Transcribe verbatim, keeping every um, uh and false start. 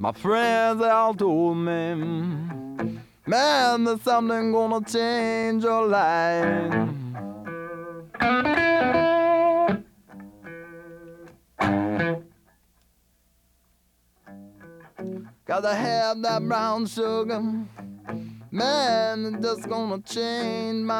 My friends, they all told me, man, there's something gonna change your life. Gotta have that brown sugar, man, it's just gonna change my